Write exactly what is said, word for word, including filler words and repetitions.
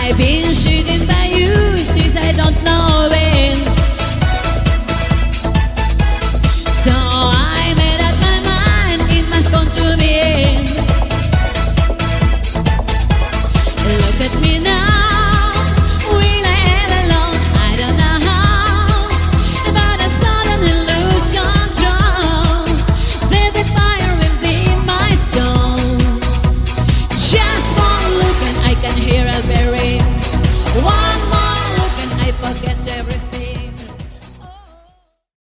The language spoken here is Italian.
I've been shooting by you since I don't know